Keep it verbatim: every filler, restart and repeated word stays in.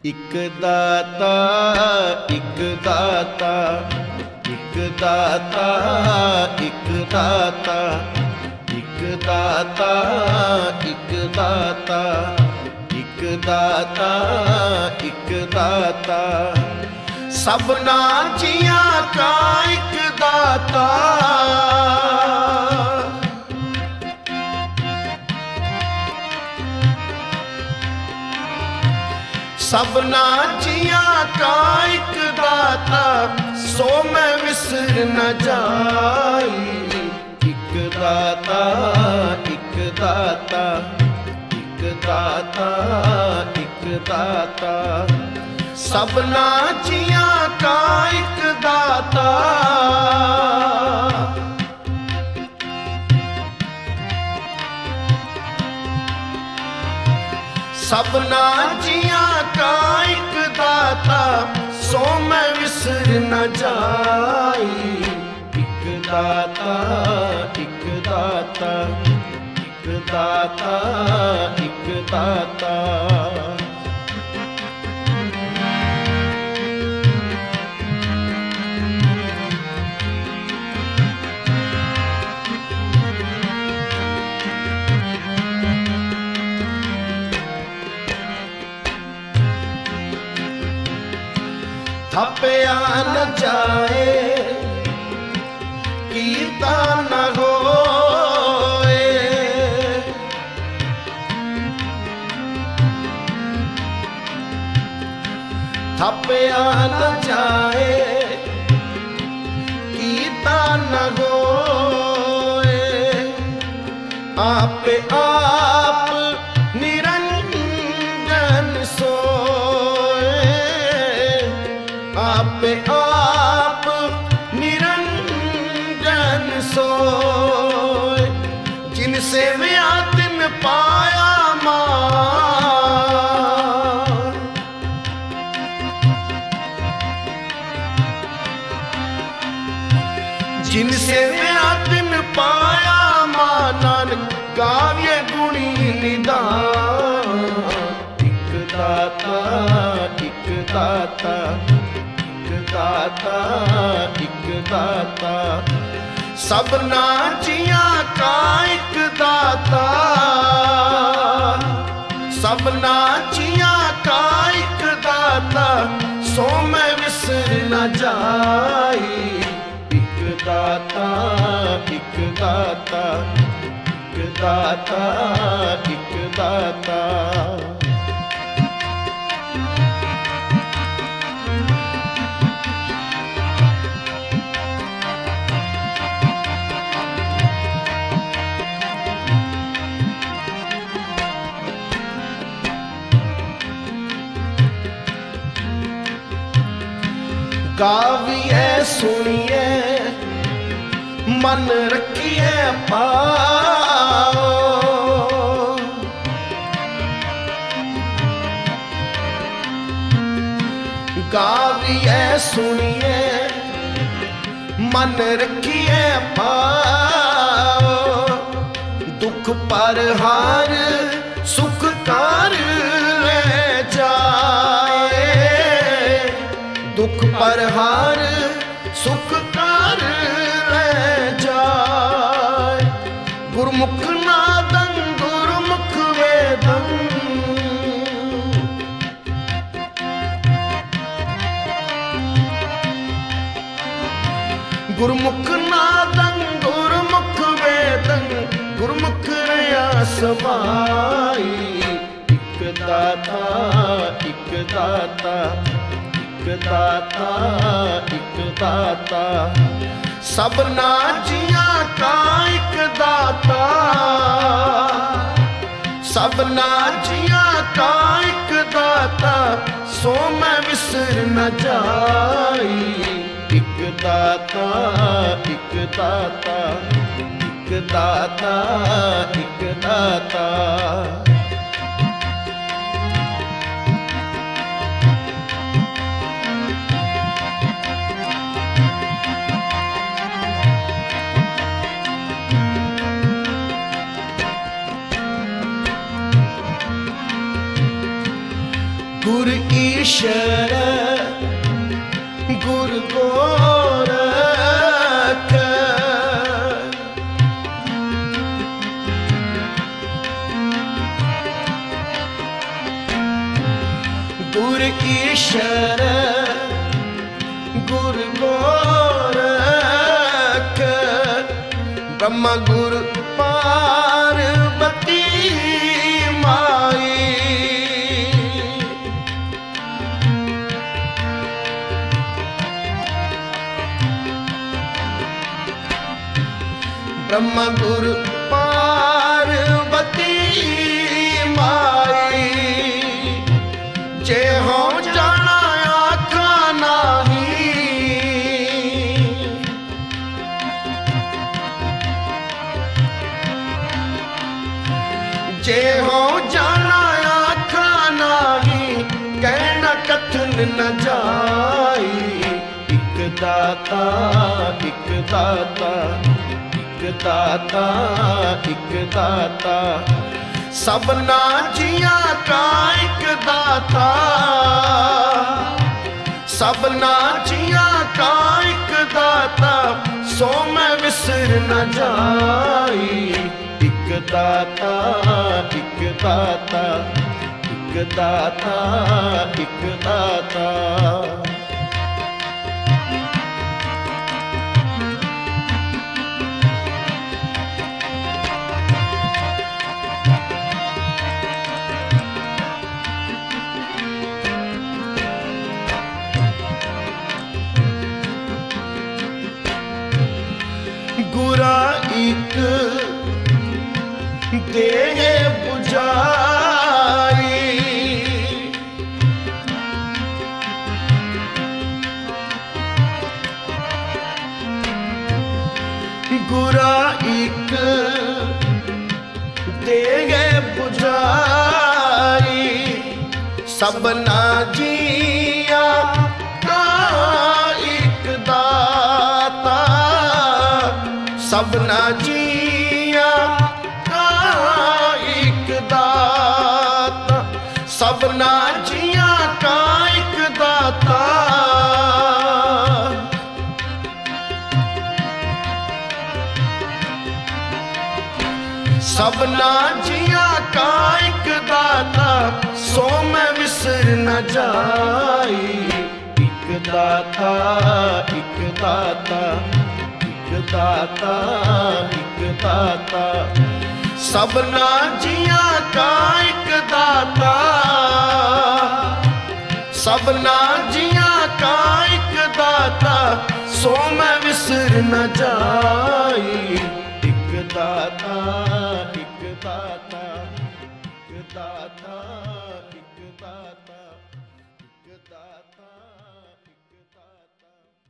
इक दाता इक दाता इक दाता इक दाता इक दाता इक दाता इक दाता इक दाता सबना जियां का इक दाता सबना जियां का इक दाता सो मैं विसर न जाई। इक दाता इक दाता इक दाता इक दाता सबना जियां का इक दाता सबना जियां का इक दाता सो मैं विसर न जाई। इक दाता इक दाता इक दाता इक दाता थपया न जाए कीता न होए थपया न जाए कीता न होए आपे आप निरंजन सोए आपे आप निरंजन सोए जिनसे व्या तिन पाया मान जिनसे व्या तिन पाया मान गाव्य गुणी निदान। इक दाता इक दाता दाता इक दाता सबना जियां का इक दाता सबना जियां का इक दाता सो मैं विसर न जाई। इक दाता इक दाता इक दाता इक दाता गाविए सुनिए मन रखिए पाओ गाविए सुनिए मन रखिए पाओ दुख पर हार सुख कर ले जाए दुख पर हार सुख कर ले जाए गुरमुख नादन गुरमुख वेदन गुरमुख नादन गुरमुख वेदन गुरमुख रया समाई। इक दाता इक दाता इक दाता इक दाता सबना जियां का इक दाता सबना जियां का इक दाता सो मैं विसर न जाई। इक दाता इक दाता इक दाता इक दाता गुर ईश्वर गुर गोरख गुर ईश्वर गुर गोरख ब्रह्मा गुर पार्वती माई ब्रह्मा गुरु पार्वती माई जे हो जाना आखा नाही जे हो जाना आखा नाही कहना कथन न जाई एक दाता एक दाता एक दाता एक दाता सबना जिया का एक दाता सबना जिया का एक दाता सो मैं विसर न जाई एक दाता एक दाता एक दाता एक दाता गुरा एक देह बुझाई गुरा एक देह बुझाई सबना जिया का एक दाता सबना जिया का एक दाता सबना जिया का एक दाता सबना जिया का एक दाता सो मैं विसर न जाई एक दाता एक दाता एक दाता एक दाता सबना जिया का एक दाता सबना जिया का एक दाता सो मैं विसर न जाई एक दाता एक दाता एक दाता